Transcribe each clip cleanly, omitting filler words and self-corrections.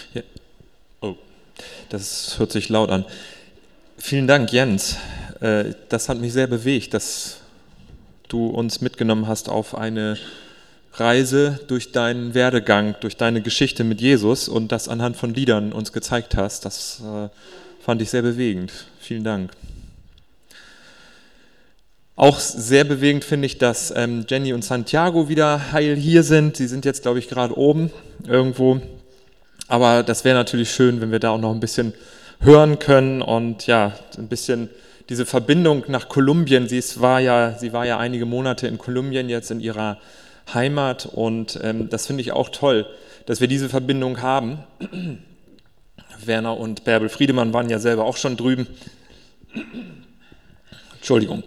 Ja. Oh, das hört sich laut an. Vielen Dank, Jens. Das hat mich sehr bewegt, dass du uns mitgenommen hast auf eine Reise durch deinen Werdegang, durch deine Geschichte mit Jesus und das anhand von Liedern uns gezeigt hast. Das fand ich sehr bewegend. Vielen Dank. Auch sehr bewegend finde ich, dass Jenny und Santiago wieder heil hier sind. Sie sind jetzt, glaube ich, gerade oben irgendwo. Aber das wäre natürlich schön, wenn wir da auch noch ein bisschen hören können und ja, ein bisschen diese Verbindung nach Kolumbien. Sie war ja einige Monate in Kolumbien, jetzt in ihrer Heimat und das finde ich auch toll, dass wir diese Verbindung haben. Werner und Bärbel Friedemann waren ja selber auch schon drüben. Entschuldigung.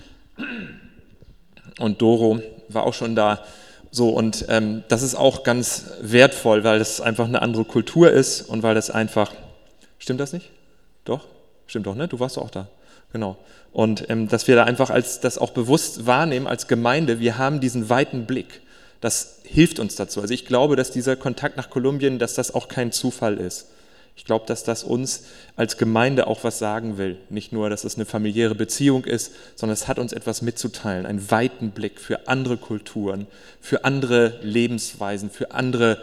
Und Doro war auch schon da. So, und das ist auch ganz wertvoll, weil das einfach eine andere Kultur ist und weil das einfach, stimmt das nicht? Doch? Stimmt doch, ne? Du warst doch auch da. Genau. Und dass wir da einfach das auch bewusst wahrnehmen als Gemeinde, wir haben diesen weiten Blick. Das hilft uns dazu. Also ich glaube, dass dieser Kontakt nach Kolumbien, dass das auch kein Zufall ist. Ich glaube, dass das uns als Gemeinde auch was sagen will. Nicht nur, dass es eine familiäre Beziehung ist, sondern es hat uns etwas mitzuteilen. Einen weiten Blick für andere Kulturen, für andere Lebensweisen, für andere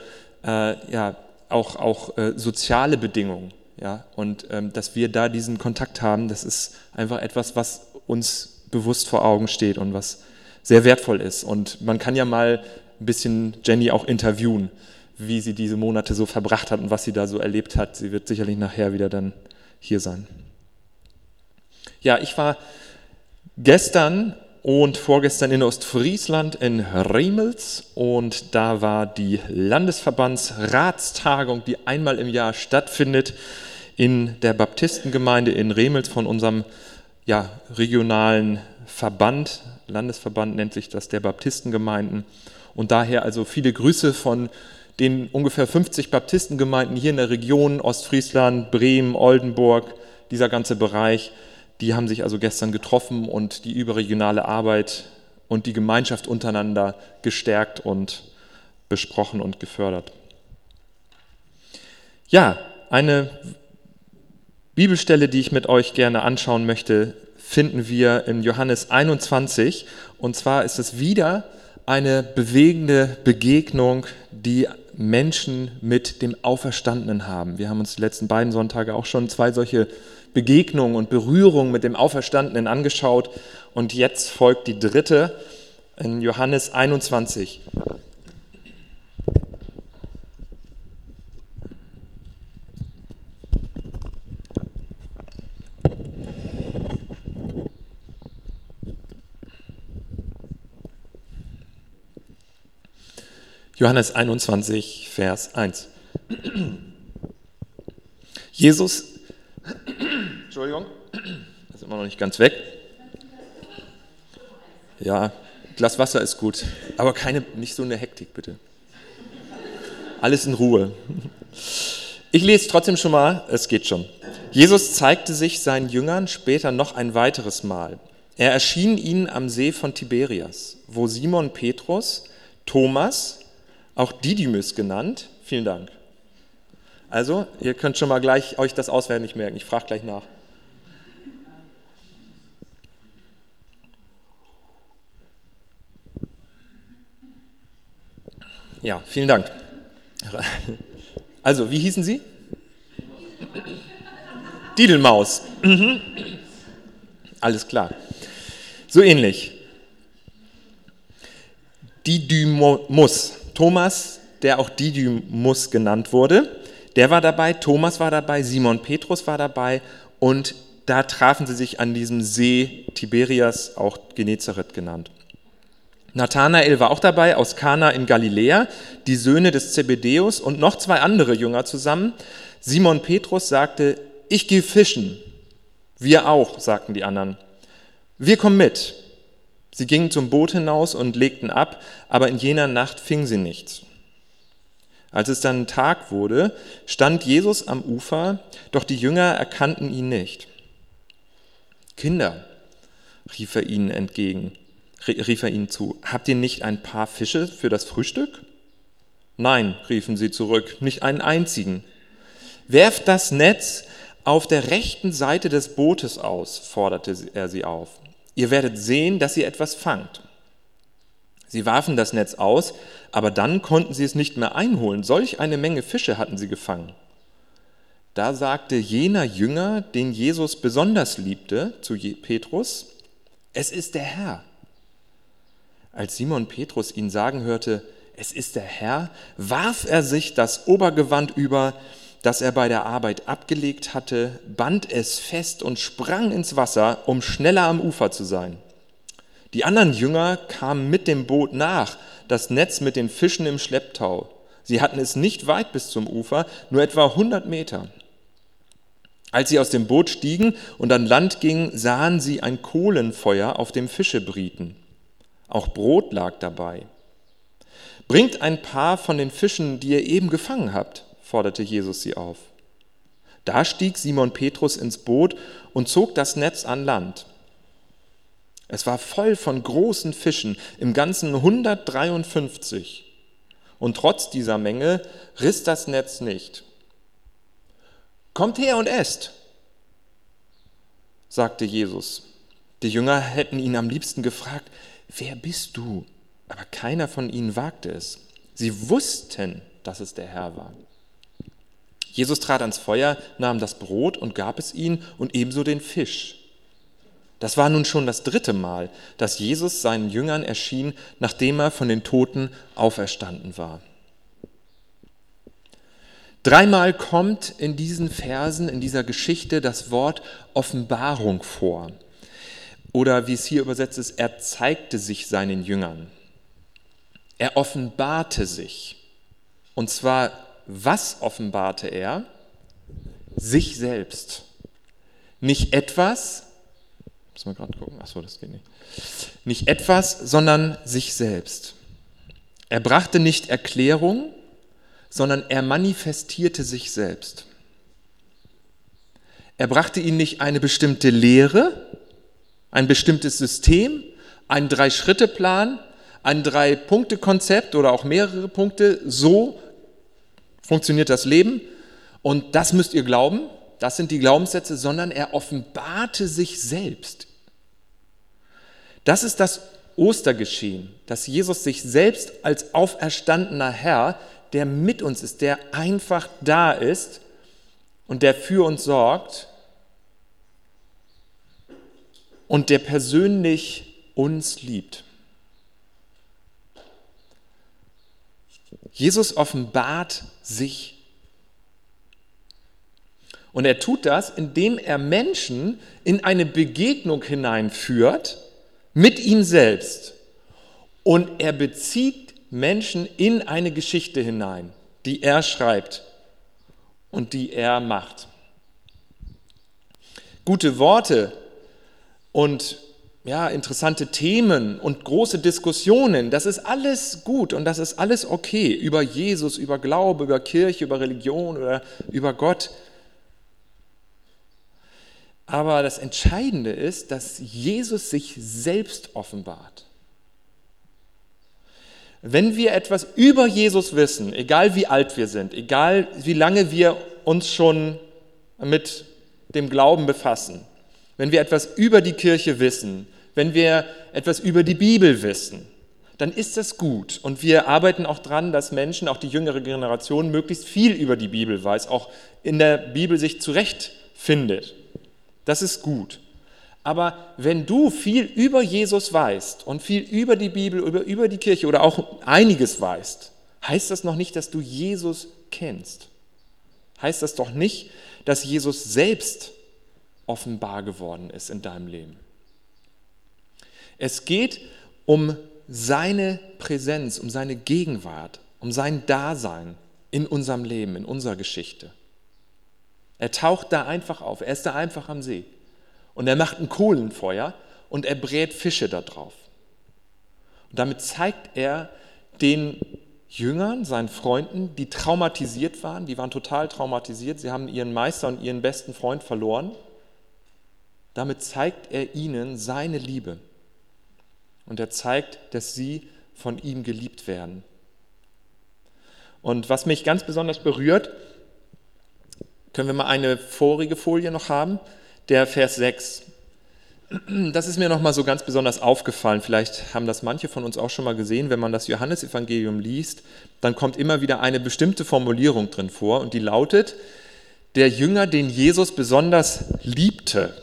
auch soziale Bedingungen. Ja? Und dass wir da diesen Kontakt haben, das ist einfach etwas, was uns bewusst vor Augen steht und was sehr wertvoll ist. Und man kann ja mal ein bisschen Jenny auch interviewen, wie sie diese Monate so verbracht hat und was sie da so erlebt hat. Sie wird sicherlich nachher wieder dann hier sein. Ja, ich war gestern und vorgestern in Ostfriesland in Remels und da war die Landesverbandsratstagung, die einmal im Jahr stattfindet in der Baptistengemeinde in Remels von unserem regionalen Verband. Landesverband nennt sich das, der Baptistengemeinden. Und daher also viele Grüße von den ungefähr 50 Baptistengemeinden hier in der Region, Ostfriesland, Bremen, Oldenburg, dieser ganze Bereich, die haben sich also gestern getroffen und die überregionale Arbeit und die Gemeinschaft untereinander gestärkt und besprochen und gefördert. Ja, eine Bibelstelle, die ich mit euch gerne anschauen möchte, finden wir in Johannes 21. Und zwar ist es wieder eine bewegende Begegnung, die Menschen mit dem Auferstandenen haben. Wir haben uns die letzten beiden Sonntage auch schon 2 solche Begegnungen und Berührungen mit dem Auferstandenen angeschaut. Und jetzt folgt die 3. in Johannes 21. Johannes 21, Vers 1. Jesus, Entschuldigung, das ist immer noch nicht ganz weg. Ja, Glas Wasser ist gut, aber nicht so eine Hektik, bitte. Alles in Ruhe. Ich lese trotzdem schon mal, es geht schon. Jesus zeigte sich seinen Jüngern später noch ein weiteres Mal. Er erschien ihnen am See von Tiberias, wo Simon Petrus, Thomas, auch Didymus genannt. Vielen Dank. Also, ihr könnt schon mal gleich euch das auswendig merken. Ich frage gleich nach. Ja, vielen Dank. Also, wie hießen Sie? Didelmaus. Alles klar. So ähnlich. Didymus. Thomas, der auch Didymus genannt wurde, der war dabei, Thomas war dabei, Simon Petrus war dabei und da trafen sie sich an diesem See Tiberias, auch Genezareth genannt. Nathanael war auch dabei, aus Kana in Galiläa, die Söhne des Zebedäus und noch 2 andere Jünger zusammen. Simon Petrus sagte, ich gehe fischen. Wir auch, sagten die anderen. Wir kommen mit. Sie gingen zum Boot hinaus und legten ab, aber in jener Nacht fingen sie nichts. Als es dann Tag wurde, stand Jesus am Ufer, doch die Jünger erkannten ihn nicht. Kinder, rief er ihnen zu, habt ihr nicht ein paar Fische für das Frühstück? Nein, riefen sie zurück, nicht einen einzigen. Werft das Netz auf der rechten Seite des Bootes aus, forderte er sie auf. Ihr werdet sehen, dass ihr etwas fangt. Sie warfen das Netz aus, aber dann konnten sie es nicht mehr einholen. Solch eine Menge Fische hatten sie gefangen. Da sagte jener Jünger, den Jesus besonders liebte, zu Petrus: Es ist der Herr. Als Simon Petrus ihn sagen hörte: Es ist der Herr, warf er sich das Obergewand über, das er bei der Arbeit abgelegt hatte, band es fest und sprang ins Wasser, um schneller am Ufer zu sein. Die anderen Jünger kamen mit dem Boot nach, das Netz mit den Fischen im Schlepptau. Sie hatten es nicht weit bis zum Ufer, nur etwa 100 Meter. Als sie aus dem Boot stiegen und an Land gingen, sahen sie ein Kohlenfeuer auf dem Fische brieten. Auch Brot lag dabei. Bringt ein paar von den Fischen, die ihr eben gefangen habt, forderte Jesus sie auf. Da stieg Simon Petrus ins Boot und zog das Netz an Land. Es war voll von großen Fischen, im Ganzen 153. Und trotz dieser Menge riss das Netz nicht. Kommt her und esst, sagte Jesus. Die Jünger hätten ihn am liebsten gefragt: Wer bist du? Aber keiner von ihnen wagte es. Sie wussten, dass es der Herr war. Jesus trat ans Feuer, nahm das Brot und gab es ihnen und ebenso den Fisch. Das war nun schon das 3. Mal, dass Jesus seinen Jüngern erschien, nachdem er von den Toten auferstanden war. 3-mal kommt in diesen Versen, in dieser Geschichte das Wort Offenbarung vor. Oder wie es hier übersetzt ist: Er zeigte sich seinen Jüngern. Er offenbarte sich. Und zwar, was offenbarte er? Sich selbst. Nicht etwas, muss man gerade gucken, achso, das geht nicht. Nicht etwas, sondern sich selbst. Er brachte nicht Erklärung, sondern er manifestierte sich selbst. Er brachte ihnen nicht eine bestimmte Lehre, ein bestimmtes System, einen 3-Schritte-Plan, ein 3-Punkte-Konzept oder auch mehrere Punkte. So funktioniert das Leben und das müsst ihr glauben, das sind die Glaubenssätze, sondern er offenbarte sich selbst. Das ist das Ostergeschehen, dass Jesus sich selbst als auferstandener Herr, der mit uns ist, der einfach da ist und der für uns sorgt und der persönlich uns liebt. Jesus offenbart sich. Und er tut das, indem er Menschen in eine Begegnung hineinführt mit ihm selbst. Und er bezieht Menschen in eine Geschichte hinein, die er schreibt und die er macht. Gute Worte und interessante Themen und große Diskussionen, das ist alles gut und das ist alles okay. Über Jesus, über Glaube, über Kirche, über Religion oder über Gott. Aber das Entscheidende ist, dass Jesus sich selbst offenbart. Wenn wir etwas über Jesus wissen, egal wie alt wir sind, egal wie lange wir uns schon mit dem Glauben befassen, wenn wir etwas über die Kirche wissen, wenn wir etwas über die Bibel wissen, dann ist das gut. Und wir arbeiten auch dran, dass Menschen, auch die jüngere Generation, möglichst viel über die Bibel weiß, auch in der Bibel sich zurechtfindet. Das ist gut. Aber wenn du viel über Jesus weißt und viel über die Bibel, über die Kirche oder auch einiges weißt, heißt das noch nicht, dass du Jesus kennst. Heißt das doch nicht, dass Jesus selbst offenbar geworden ist in deinem Leben. Es geht um seine Präsenz, um seine Gegenwart, um sein Dasein in unserem Leben, in unserer Geschichte. Er taucht da einfach auf, er ist da einfach am See. Und er macht ein Kohlenfeuer und er brät Fische da drauf. Und damit zeigt er den Jüngern, seinen Freunden, die traumatisiert waren, die waren total traumatisiert, sie haben ihren Meister und ihren besten Freund verloren. Damit zeigt er ihnen seine Liebe. Und er zeigt, dass sie von ihm geliebt werden. Und was mich ganz besonders berührt, Können wir mal eine vorige Folie noch haben? Der Vers 6. Das ist mir nochmal so ganz besonders aufgefallen. Vielleicht haben das manche von uns auch schon mal gesehen. Wenn man das Johannesevangelium liest, dann kommt immer wieder eine bestimmte Formulierung drin vor und die lautet, der Jünger, den Jesus besonders liebte.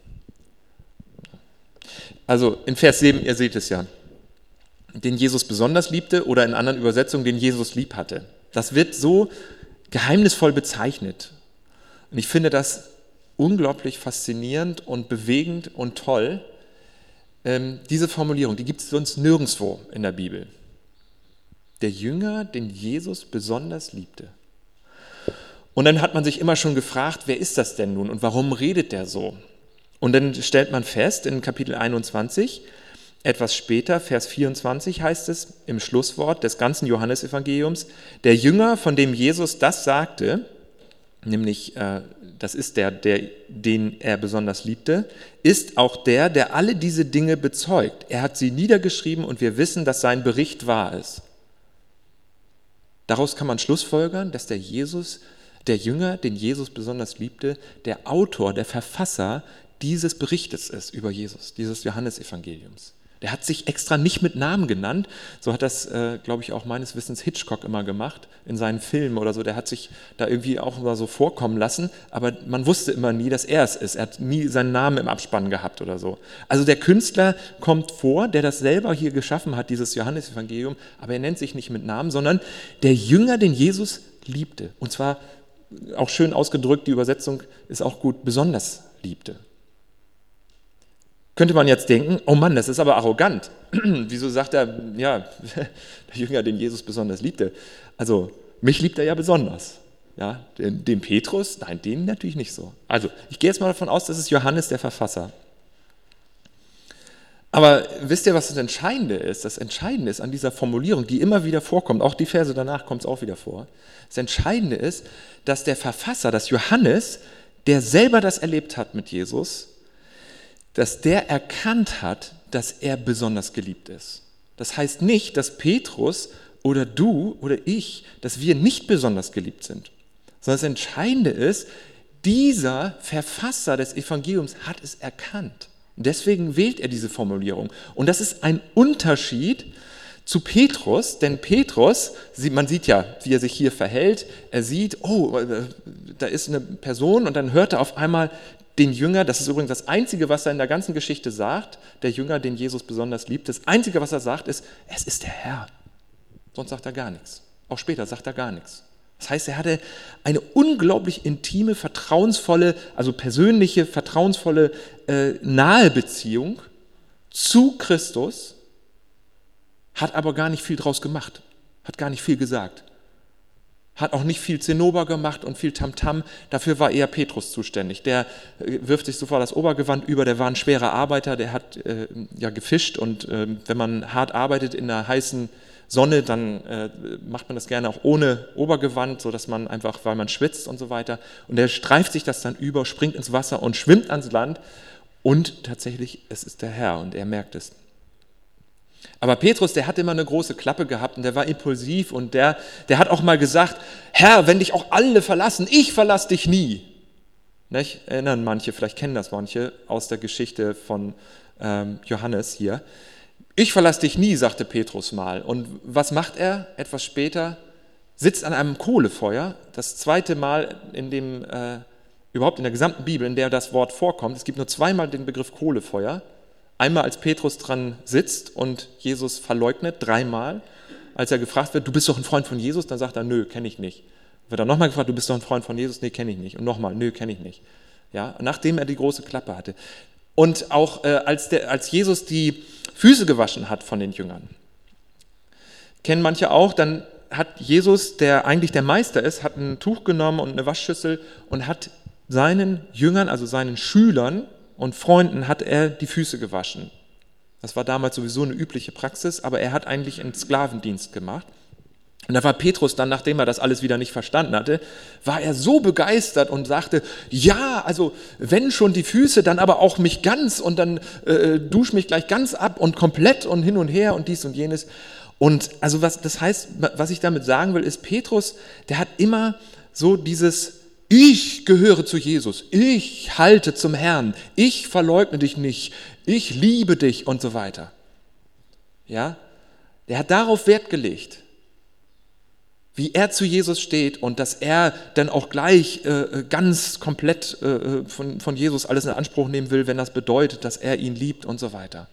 Also in Vers 7, ihr seht es ja, den Jesus besonders liebte oder in anderen Übersetzungen, den Jesus lieb hatte. Das wird so geheimnisvoll bezeichnet. Und ich finde das unglaublich faszinierend und bewegend und toll. Diese Formulierung, die gibt es sonst nirgendwo in der Bibel. Der Jünger, den Jesus besonders liebte. Und dann hat man sich immer schon gefragt, wer ist das denn nun und warum redet der so? Und dann stellt man fest, in Kapitel 21, etwas später, Vers 24 heißt es im Schlusswort des ganzen Johannesevangeliums, der Jünger, von dem Jesus das sagte, nämlich das ist den er besonders liebte, ist auch der alle diese Dinge bezeugt. Er hat sie niedergeschrieben und wir wissen, dass sein Bericht wahr ist. Daraus kann man schlussfolgern, dass der Jünger, den Jesus besonders liebte, der Autor, der Verfasser dieses Berichtes ist über Jesus, dieses Johannesevangeliums. Der hat sich extra nicht mit Namen genannt, so hat das, glaube ich, auch meines Wissens Hitchcock immer gemacht in seinen Filmen oder so. Der hat sich da irgendwie auch immer so vorkommen lassen, aber man wusste immer nie, dass er es ist. Er hat nie seinen Namen im Abspann gehabt oder so. Also der Künstler kommt vor, der das selber hier geschaffen hat, dieses Johannesevangelium, aber er nennt sich nicht mit Namen, sondern der Jünger, den Jesus liebte. Und zwar auch schön ausgedrückt, die Übersetzung ist auch gut, besonders liebte. Könnte man jetzt denken, oh Mann, das ist aber arrogant. Wieso sagt er, ja, der Jünger, den Jesus besonders liebte? Also, mich liebt er ja besonders. Ja, den Petrus, nein, den natürlich nicht so. Also, ich gehe jetzt mal davon aus, das ist Johannes, der Verfasser. Aber wisst ihr, was das Entscheidende ist? Das Entscheidende ist an dieser Formulierung, die immer wieder vorkommt, auch die Verse danach kommt es auch wieder vor. Das Entscheidende ist, dass der Verfasser, das Johannes, der selber das erlebt hat mit Jesus, dass der erkannt hat, dass er besonders geliebt ist. Das heißt nicht, dass Petrus oder du oder ich, dass wir nicht besonders geliebt sind, sondern das Entscheidende ist, dieser Verfasser des Evangeliums hat es erkannt. Und deswegen wählt er diese Formulierung. Und das ist ein Unterschied zu Petrus, denn Petrus, man sieht ja, wie er sich hier verhält, er sieht, oh, da ist eine Person und dann hört er auf einmal den Jünger, das ist übrigens das Einzige, was er in der ganzen Geschichte sagt, der Jünger, den Jesus besonders liebt, das Einzige, was er sagt, ist, es ist der Herr. Sonst sagt er gar nichts. Auch später sagt er gar nichts. Das heißt, er hatte eine unglaublich intime, vertrauensvolle, also persönliche, vertrauensvolle, nahe Beziehung zu Christus, hat aber gar nicht viel draus gemacht, hat gar nicht viel gesagt. Hat auch nicht viel Zinnober gemacht und viel Tamtam, dafür war eher Petrus zuständig. Der wirft sich sofort das Obergewand über, der war ein schwerer Arbeiter, der hat gefischt und wenn man hart arbeitet in einer heißen Sonne, dann macht man das gerne auch ohne Obergewand, sodass man einfach, weil man schwitzt und so weiter. Und der streift sich das dann über, springt ins Wasser und schwimmt ans Land und tatsächlich, es ist der Herr und er merkt es. Aber Petrus, der hat immer eine große Klappe gehabt und der war impulsiv und der hat auch mal gesagt, Herr, wenn dich auch alle verlassen, ich verlasse dich nie. Nicht? Erinnern manche, vielleicht kennen das manche aus der Geschichte von Johannes hier. Ich verlasse dich nie, sagte Petrus mal. Und was macht er? Etwas später sitzt an einem Kohlefeuer, das zweite Mal überhaupt in der gesamten Bibel, in der das Wort vorkommt. Es gibt nur zweimal den Begriff Kohlefeuer. Einmal, als Petrus dran sitzt und Jesus verleugnet, dreimal. Als er gefragt wird, du bist doch ein Freund von Jesus, dann sagt er, nö, kenne ich nicht. Wird er nochmal gefragt, du bist doch ein Freund von Jesus, nee, kenne ich nicht. Und nochmal, nö, kenne ich nicht. Ja, nachdem er die große Klappe hatte. Und auch als Jesus die Füße gewaschen hat von den Jüngern. Kennen manche auch, dann hat Jesus, der eigentlich der Meister ist, hat ein Tuch genommen und eine Waschschüssel und hat seinen Jüngern, also seinen Schülern und Freunden, hat er die Füße gewaschen. Das war damals sowieso eine übliche Praxis, aber er hat eigentlich einen Sklavendienst gemacht. Und da war Petrus dann, nachdem er das alles wieder nicht verstanden hatte, war er so begeistert und sagte, ja, also wenn schon die Füße, dann aber auch mich ganz und dann dusch mich gleich ganz ab und komplett und hin und her und dies und jenes. Und also das heißt, was ich damit sagen will, ist, Petrus, der hat immer so dieses ich gehöre zu Jesus, ich halte zum Herrn, ich verleugne dich nicht, ich liebe dich und so weiter. Ja, der hat darauf Wert gelegt, wie er zu Jesus steht und dass er dann auch gleich ganz komplett von Jesus alles in Anspruch nehmen will, wenn das bedeutet, dass er ihn liebt und so weiter.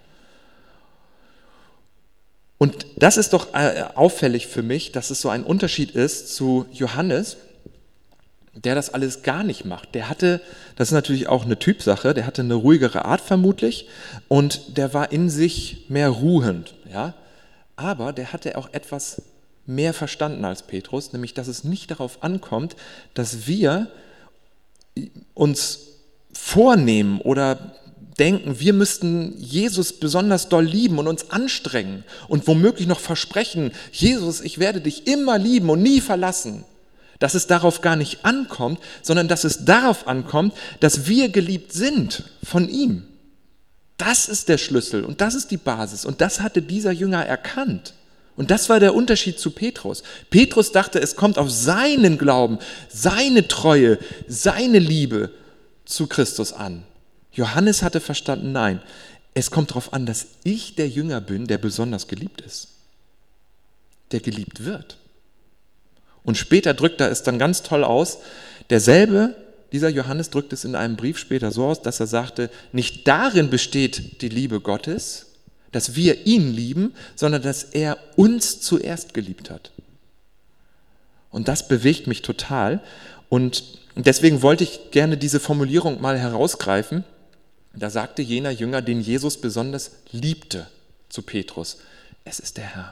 Und das ist doch auffällig für mich, dass es so ein Unterschied ist zu Johannes, der das alles gar nicht macht. Der hatte, das ist natürlich auch eine Typsache, der hatte eine ruhigere Art vermutlich und der war in sich mehr ruhend. Ja? Aber der hatte auch etwas mehr verstanden als Petrus, nämlich dass es nicht darauf ankommt, dass wir uns vornehmen oder denken, wir müssten Jesus besonders doll lieben und uns anstrengen und womöglich noch versprechen, Jesus, ich werde dich immer lieben und nie verlassen. Dass es darauf gar nicht ankommt, sondern dass es darauf ankommt, dass wir geliebt sind von ihm. Das ist der Schlüssel und das ist die Basis und das hatte dieser Jünger erkannt. Und das war der Unterschied zu Petrus. Petrus dachte, es kommt auf seinen Glauben, seine Treue, seine Liebe zu Christus an. Johannes hatte verstanden, nein, es kommt darauf an, dass ich der Jünger bin, der besonders geliebt ist, der geliebt wird. Und später drückt er es dann ganz toll aus. Dieser Johannes drückt es in einem Brief später so aus, dass er sagte, nicht darin besteht die Liebe Gottes, dass wir ihn lieben, sondern dass er uns zuerst geliebt hat. Und das bewegt mich total. Und deswegen wollte ich gerne diese Formulierung mal herausgreifen. Da sagte jener Jünger, den Jesus besonders liebte, zu Petrus, es ist der Herr.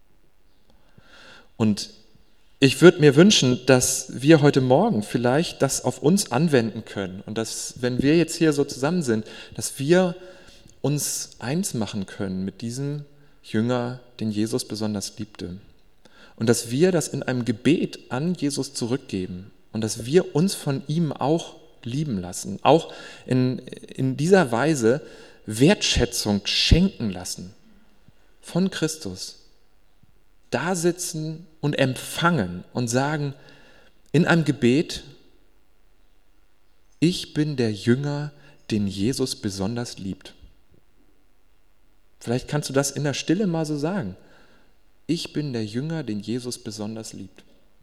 Und ich würde mir wünschen, dass wir heute Morgen vielleicht das auf uns anwenden können und dass, wenn wir jetzt hier so zusammen sind, dass wir uns eins machen können mit diesem Jünger, den Jesus besonders liebte. Und dass wir das in einem Gebet an Jesus zurückgeben und dass wir uns von ihm auch lieben lassen, auch in dieser Weise Wertschätzung schenken lassen von Christus. Da sitzen und empfangen und sagen in einem Gebet, ich bin der Jünger, den Jesus besonders liebt. Vielleicht kannst du das in der Stille mal so sagen. Ich bin der Jünger, den Jesus besonders liebt.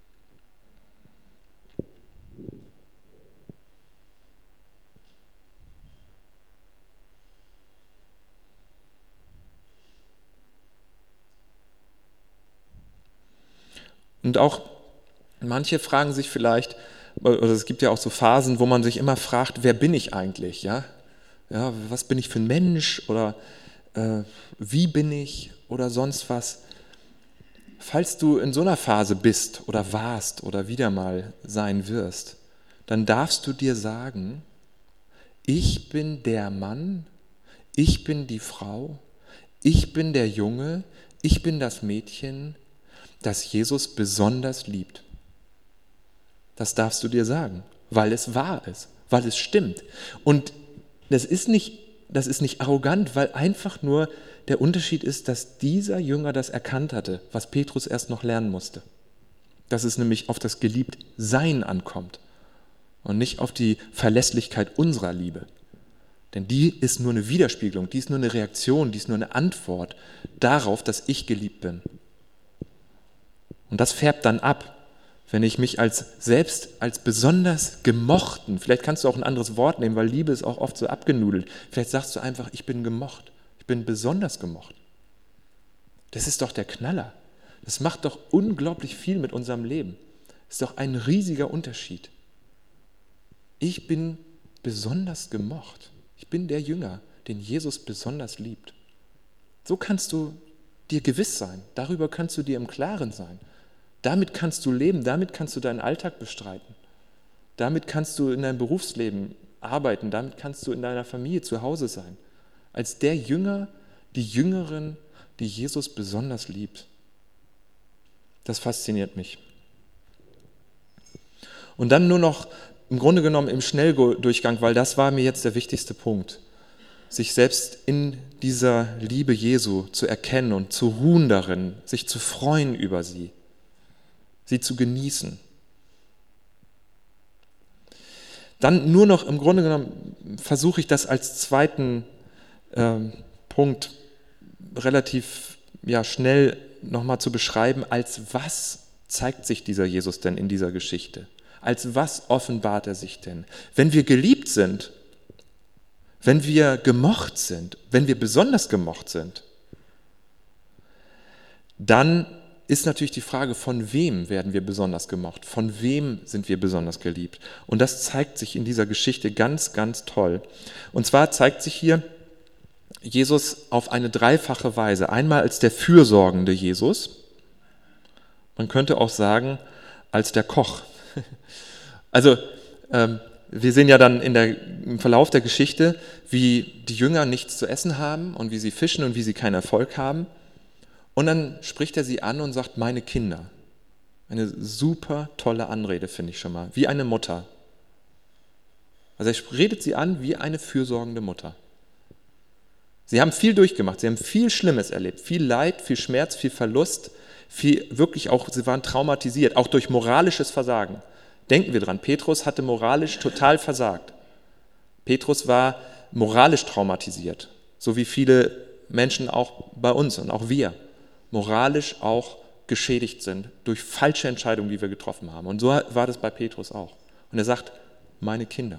Und auch manche fragen sich vielleicht, oder es gibt ja auch so Phasen, wo man sich immer fragt, wer bin ich eigentlich? Ja, was bin ich für ein Mensch oder wie bin ich oder sonst was. Falls du in so einer Phase bist oder warst oder wieder mal sein wirst, dann darfst du dir sagen, ich bin der Mann, ich bin die Frau, ich bin der Junge, ich bin das Mädchen, das Jesus besonders liebt. Das darfst du dir sagen, weil es wahr ist, weil es stimmt. Und das ist nicht arrogant, weil einfach nur der Unterschied ist, dass dieser Jünger das erkannt hatte, was Petrus erst noch lernen musste. Dass es nämlich auf das Geliebtsein ankommt und nicht auf die Verlässlichkeit unserer Liebe. Denn die ist nur eine Widerspiegelung, die ist nur eine Reaktion, die ist nur eine Antwort darauf, dass ich geliebt bin. Und das färbt dann ab, wenn ich mich selbst als besonders gemochten, vielleicht kannst du auch ein anderes Wort nehmen, weil Liebe ist auch oft so abgenudelt. Vielleicht sagst du einfach, ich bin gemocht, ich bin besonders gemocht. Das ist doch der Knaller. Das macht doch unglaublich viel mit unserem Leben. Das ist doch ein riesiger Unterschied. Ich bin besonders gemocht. Ich bin der Jünger, den Jesus besonders liebt. So kannst du dir gewiss sein. Darüber kannst du dir im Klaren sein. Damit kannst du leben, damit kannst du deinen Alltag bestreiten. Damit kannst du in deinem Berufsleben arbeiten, damit kannst du in deiner Familie zu Hause sein. Als der Jünger, die Jüngerin, die Jesus besonders liebt. Das fasziniert mich. Und dann nur noch im Grunde genommen im Schnelldurchgang, weil das war mir jetzt der wichtigste Punkt, sich selbst in dieser Liebe Jesu zu erkennen und zu ruhen darin, sich zu freuen über sie zu genießen. Dann nur noch, im Grunde genommen, versuche ich das als zweiten Punkt relativ schnell nochmal zu beschreiben, als was zeigt sich dieser Jesus denn in dieser Geschichte? Als was offenbart er sich denn? Wenn wir geliebt sind, wenn wir gemocht sind, wenn wir besonders gemocht sind, dann ist natürlich die Frage, von wem werden wir besonders gemocht? Von wem sind wir besonders geliebt? Und das zeigt sich in dieser Geschichte ganz, ganz toll. Und zwar zeigt sich hier Jesus auf eine dreifache Weise. Einmal als der fürsorgende Jesus. Man könnte auch sagen, als der Koch. Also, wir sehen ja dann im Verlauf der Geschichte, wie die Jünger nichts zu essen haben und wie sie fischen und wie sie keinen Erfolg haben. Und dann spricht er sie an und sagt, meine Kinder. Eine super tolle Anrede, finde ich schon mal. Wie eine Mutter. Also er redet sie an wie eine fürsorgende Mutter. Sie haben viel durchgemacht, sie haben viel Schlimmes erlebt, viel Leid, viel Schmerz, viel Verlust, sie waren traumatisiert, auch durch moralisches Versagen. Denken wir dran, Petrus hatte moralisch total versagt. Petrus war moralisch traumatisiert, so wie viele Menschen auch bei uns und auch wir moralisch auch geschädigt sind durch falsche Entscheidungen, die wir getroffen haben. Und so war das bei Petrus auch. Und er sagt, meine Kinder,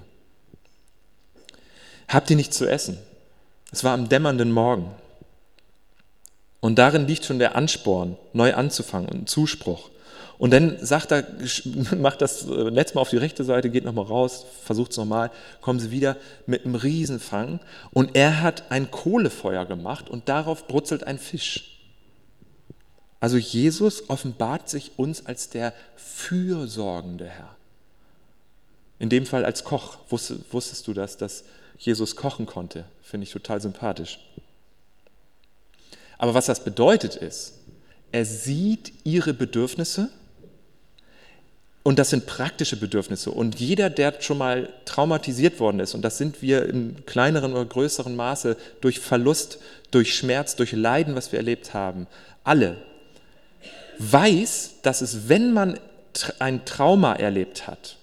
habt ihr nichts zu essen? Es war am dämmernden Morgen. Und darin liegt schon der Ansporn, neu anzufangen und ein Zuspruch. Und dann sagt er, macht das Netz mal auf die rechte Seite, geht nochmal raus, versucht es nochmal, kommen sie wieder mit einem Riesenfang. Und er hat ein Kohlefeuer gemacht und darauf brutzelt ein Fisch. Also Jesus offenbart sich uns als der fürsorgende Herr. In dem Fall als Koch. Wusstest du das, dass Jesus kochen konnte? Finde ich total sympathisch. Aber was das bedeutet ist, er sieht ihre Bedürfnisse und das sind praktische Bedürfnisse. Und jeder, der schon mal traumatisiert worden ist, und das sind wir in kleineren oder größeren Maße durch Verlust, durch Schmerz, durch Leiden, was wir erlebt haben, alle, weiß, dass es, wenn man ein Trauma erlebt hat,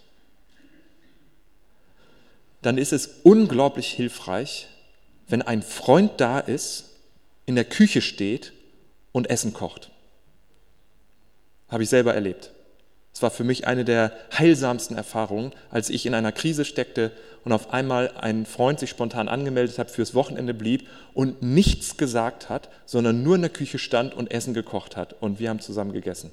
dann ist es unglaublich hilfreich, wenn ein Freund da ist, in der Küche steht und Essen kocht. Habe ich selber erlebt. Es war für mich eine der heilsamsten Erfahrungen, als ich in einer Krise steckte und auf einmal ein Freund sich spontan angemeldet hat, fürs Wochenende blieb und nichts gesagt hat, sondern nur in der Küche stand und Essen gekocht hat. Und wir haben zusammen gegessen.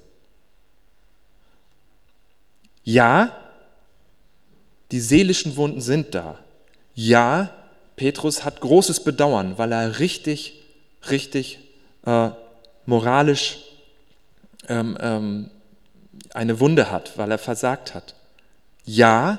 Ja, die seelischen Wunden sind da. Ja, Petrus hat großes Bedauern, weil er richtig moralisch eine Wunde hat, weil er versagt hat. Ja,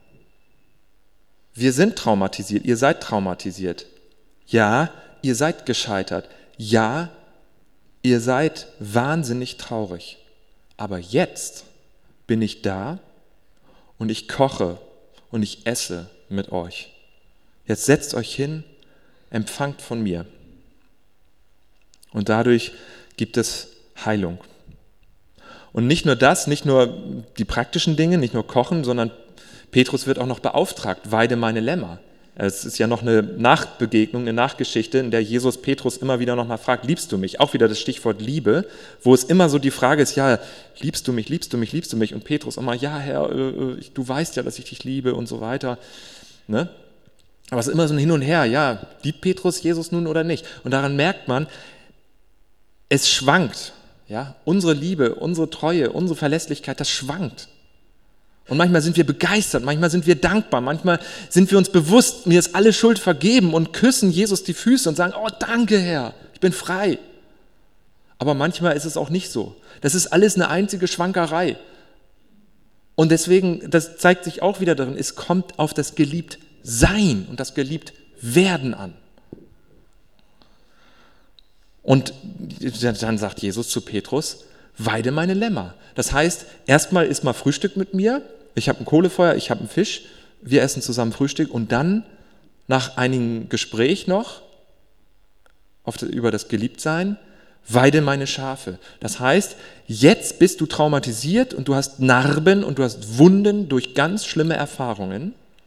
wir sind traumatisiert, ihr seid traumatisiert. Ja, ihr seid gescheitert. Ja, ihr seid wahnsinnig traurig. Aber jetzt bin ich da und ich koche und ich esse mit euch. Jetzt setzt euch hin, empfangt von mir. Und dadurch gibt es Heilung. Und nicht nur das, nicht nur die praktischen Dinge, nicht nur Kochen, sondern Petrus wird auch noch beauftragt, weide meine Lämmer. Es ist ja noch eine Nachbegegnung, eine Nachgeschichte, in der Jesus Petrus immer wieder nochmal fragt, liebst du mich? Auch wieder das Stichwort Liebe, wo es immer so die Frage ist, ja, liebst du mich, liebst du mich, liebst du mich? Und Petrus immer, ja Herr, du weißt ja, dass ich dich liebe und so weiter. Ne? Aber es ist immer so ein Hin und Her, ja, liebt Petrus Jesus nun oder nicht? Und daran merkt man, es schwankt. Ja? Unsere Liebe, unsere Treue, unsere Verlässlichkeit, das schwankt. Und manchmal sind wir begeistert, manchmal sind wir dankbar, manchmal sind wir uns bewusst, mir ist alle Schuld vergeben und küssen Jesus die Füße und sagen, oh danke Herr, ich bin frei. Aber manchmal ist es auch nicht so. Das ist alles eine einzige Schwankerei. Und deswegen, das zeigt sich auch wieder darin, es kommt auf das Geliebtsein und das Geliebtwerden an. Und dann sagt Jesus zu Petrus, weide meine Lämmer. Das heißt, erstmal isst mal Frühstück mit mir, ich habe ein Kohlefeuer, ich habe einen Fisch, wir essen zusammen Frühstück und dann nach einigem Gespräch noch über das Geliebtsein, weide meine Schafe. Das heißt, jetzt bist du traumatisiert und du hast Narben und du hast Wunden durch ganz schlimme Erfahrungen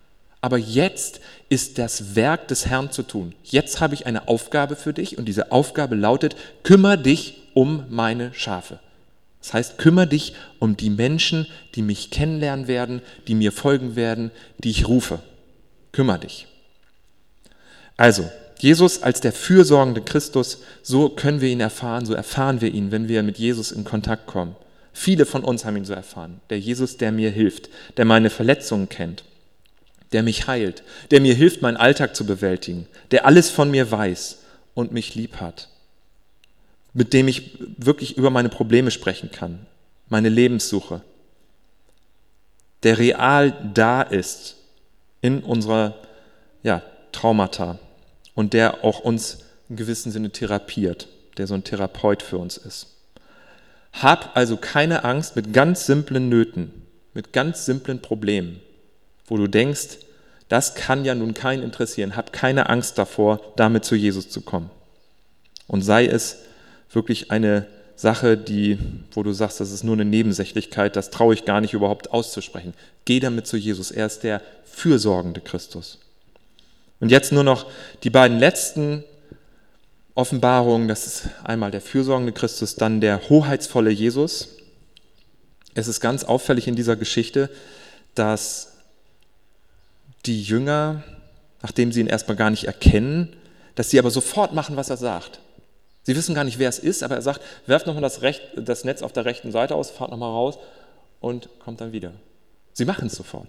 aber jetzt ist das Werk des Herrn zu tun. Jetzt habe ich eine Aufgabe für dich und diese Aufgabe lautet, kümmere dich um meine Schafe. Das heißt, kümmere dich um die Menschen, die mich kennenlernen werden, die mir folgen werden, die ich rufe. Kümmere dich. Also, Jesus als der fürsorgende Christus, so können wir ihn erfahren, so erfahren wir ihn, wenn wir mit Jesus in Kontakt kommen. Viele von uns haben ihn so erfahren. Der Jesus, der mir hilft, der meine Verletzungen kennt, der mich heilt, der mir hilft, meinen Alltag zu bewältigen, der alles von mir weiß und mich lieb hat, mit dem ich wirklich über meine Probleme sprechen kann, meine Lebenssuche, der real da ist in unserer Traumata und der auch uns in gewissem Sinne therapiert, der so ein Therapeut für uns ist. Hab also keine Angst mit ganz simplen Nöten, mit ganz simplen Problemen, wo du denkst, das kann ja nun keinen interessieren. Hab keine Angst davor, damit zu Jesus zu kommen. Und sei es wirklich eine Sache, wo du sagst, das ist nur eine Nebensächlichkeit, das traue ich gar nicht überhaupt auszusprechen. Geh damit zu Jesus, er ist der fürsorgende Christus. Und jetzt nur noch die beiden letzten Offenbarungen, das ist einmal der fürsorgende Christus, dann der hoheitsvolle Jesus. Es ist ganz auffällig in dieser Geschichte, dass die Jünger, nachdem sie ihn erstmal gar nicht erkennen, dass sie aber sofort machen, was er sagt. Sie wissen gar nicht, wer es ist, aber er sagt, werft nochmal das Netz auf der rechten Seite aus, fahrt nochmal raus und kommt dann wieder. Sie machen es sofort.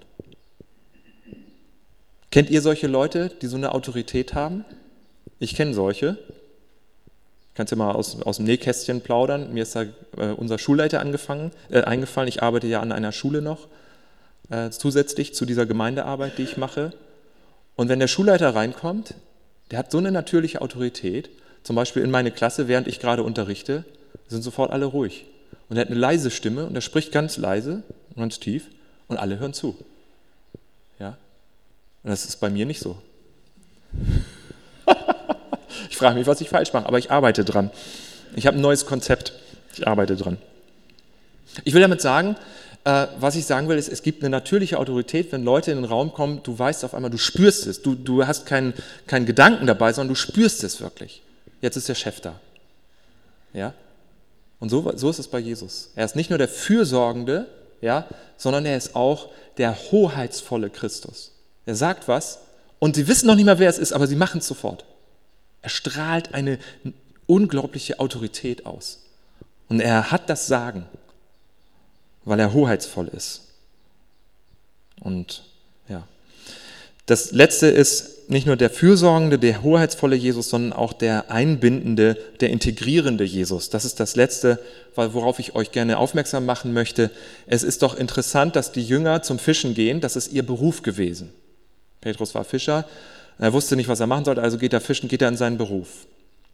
Kennt ihr solche Leute, die so eine Autorität haben? Ich kenne solche. Kannst du mal aus dem Nähkästchen plaudern. Mir ist da unser Schulleiter eingefallen. Ich arbeite ja an einer Schule noch, zusätzlich zu dieser Gemeindearbeit, die ich mache. Und wenn der Schulleiter reinkommt, der hat so eine natürliche Autorität, zum Beispiel in meine Klasse, während ich gerade unterrichte, sind sofort alle ruhig. Und er hat eine leise Stimme und er spricht ganz leise, ganz tief und alle hören zu. Ja? Und das ist bei mir nicht so. Ich frage mich, was ich falsch mache, aber ich arbeite dran. Ich habe ein neues Konzept. Ich arbeite dran. Ich will damit sagen, was ich sagen will, ist, es gibt eine natürliche Autorität, wenn Leute in den Raum kommen, du weißt auf einmal, du spürst es. Du hast keinen Gedanken dabei, sondern du spürst es wirklich. Jetzt ist der Chef da. Ja? Und so ist es bei Jesus. Er ist nicht nur der Fürsorgende, ja, sondern er ist auch der hoheitsvolle Christus. Er sagt was und sie wissen noch nicht mal, wer es ist, aber sie machen es sofort. Er strahlt eine unglaubliche Autorität aus. Und er hat das Sagen, weil er hoheitsvoll ist. Und ja, das Letzte ist nicht nur der fürsorgende, der hoheitsvolle Jesus, sondern auch der einbindende, der integrierende Jesus. Das ist das Letzte, worauf ich euch gerne aufmerksam machen möchte. Es ist doch interessant, dass die Jünger zum Fischen gehen. Das ist ihr Beruf gewesen. Petrus war Fischer. Er wusste nicht, was er machen sollte, also geht er fischen, geht er in seinen Beruf.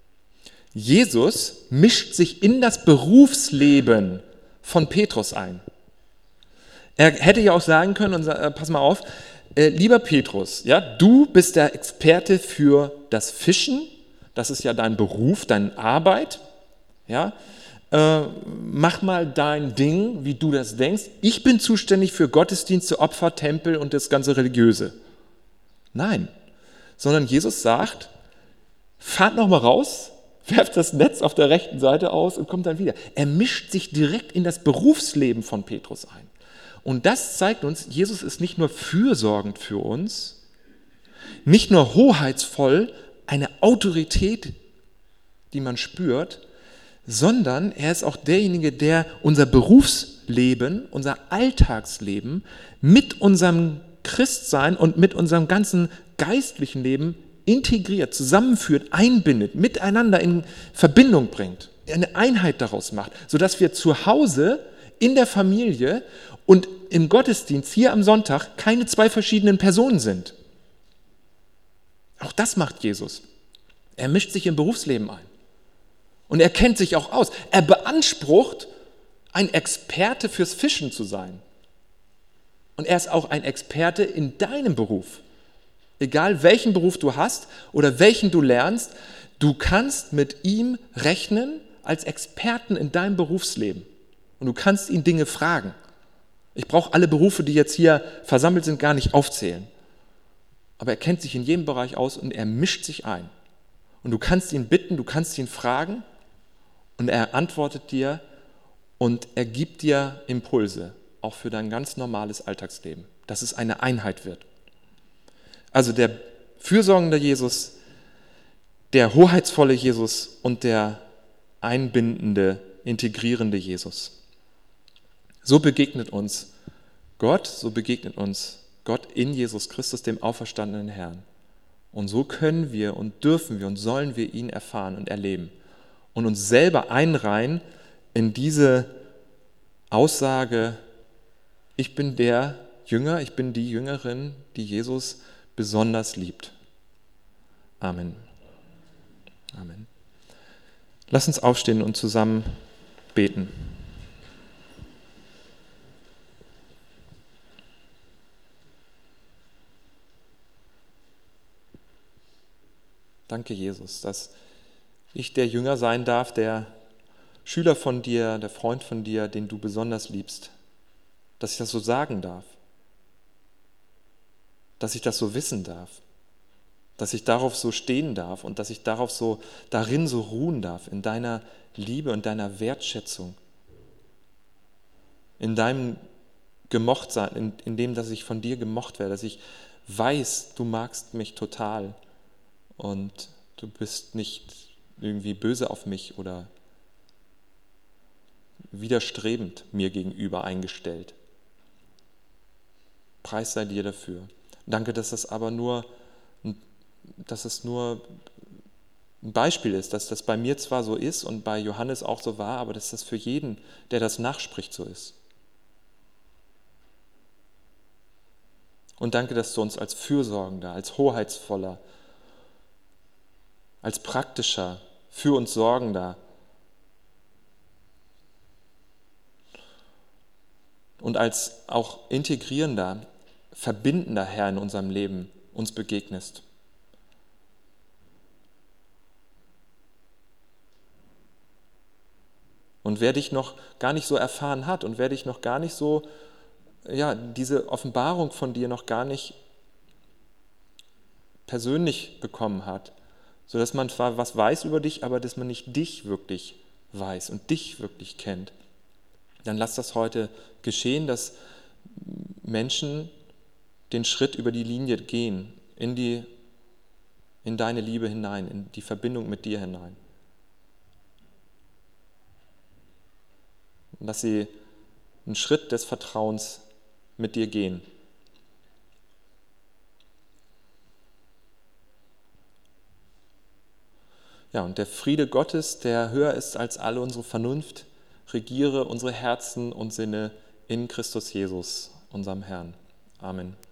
Jesus mischt sich in das Berufsleben von Petrus ein. Er hätte ja auch sagen können, pass mal auf, lieber Petrus, ja, du bist der Experte für das Fischen, das ist ja dein Beruf, deine Arbeit, ja, mach mal dein Ding, wie du das denkst. Ich bin zuständig für Gottesdienste, Opfer, Tempel und das ganze Religiöse. Nein, sondern Jesus sagt, fahrt noch mal raus, werft das Netz auf der rechten Seite aus und kommt dann wieder. Er mischt sich direkt in das Berufsleben von Petrus ein. Und das zeigt uns, Jesus ist nicht nur fürsorgend für uns, nicht nur hoheitsvoll, eine Autorität, die man spürt, sondern er ist auch derjenige, der unser Berufsleben, unser Alltagsleben mit unserem Christsein und mit unserem ganzen geistlichen Leben integriert, zusammenführt, einbindet, miteinander in Verbindung bringt, eine Einheit daraus macht, sodass wir zu Hause, in der Familie und im Gottesdienst hier am Sonntag keine zwei verschiedenen Personen sind. Auch das macht Jesus. Er mischt sich im Berufsleben ein. Und er kennt sich auch aus. Er beansprucht, ein Experte fürs Fischen zu sein. Und er ist auch ein Experte in deinem Beruf. Egal welchen Beruf du hast oder welchen du lernst, du kannst mit ihm rechnen als Experten in deinem Berufsleben. Und du kannst ihn Dinge fragen. Ich brauche alle Berufe, die jetzt hier versammelt sind, gar nicht aufzählen. aber er kennt sich in jedem Bereich aus und er mischt sich ein. Und du kannst ihn bitten, du kannst ihn fragen und er antwortet dir und er gibt dir Impulse, auch für dein ganz normales Alltagsleben, dass es eine Einheit wird. Also der fürsorgende Jesus, der hoheitsvolle Jesus und der einbindende, integrierende Jesus. So begegnet uns Gott in Jesus Christus, dem auferstandenen Herrn. Und so können wir und dürfen wir und sollen wir ihn erfahren und erleben und uns selber einreihen in diese Aussage, ich bin der Jünger, ich bin die Jüngerin, die Jesus besonders liebt. Amen. Amen. Lass uns aufstehen und zusammen beten. Danke, Jesus, dass ich der Jünger sein darf, der Schüler von dir, der Freund von dir, den du besonders liebst. Dass ich das so sagen darf. Dass ich das so wissen darf. Dass ich darauf so stehen darf und dass ich darin so ruhen darf, in deiner Liebe und deiner Wertschätzung. In deinem Gemochtsein, in dem, dass ich von dir gemocht werde, dass ich weiß, du magst mich total. Und du bist nicht irgendwie böse auf mich oder widerstrebend mir gegenüber eingestellt. Preis sei dir dafür. Danke, dass es nur ein Beispiel ist, dass das bei mir zwar so ist und bei Johannes auch so war, aber dass das für jeden, der das nachspricht, so ist. Und danke, dass du uns als Fürsorgender, als Hoheitsvoller, als praktischer, für uns Sorgender und als auch integrierender, verbindender Herr in unserem Leben uns begegnest. Und wer dich noch gar nicht so erfahren hat und wer dich noch gar nicht so, diese Offenbarung von dir noch gar nicht persönlich bekommen hat, sodass man zwar was weiß über dich, aber dass man nicht dich wirklich weiß und dich wirklich kennt, dann lass das heute geschehen, dass Menschen den Schritt über die Linie gehen, in deine Liebe hinein, in die Verbindung mit dir hinein. Und dass sie einen Schritt des Vertrauens mit dir gehen. Ja, und der Friede Gottes, der höher ist als alle unsere Vernunft, regiere unsere Herzen und Sinne in Christus Jesus, unserem Herrn. Amen.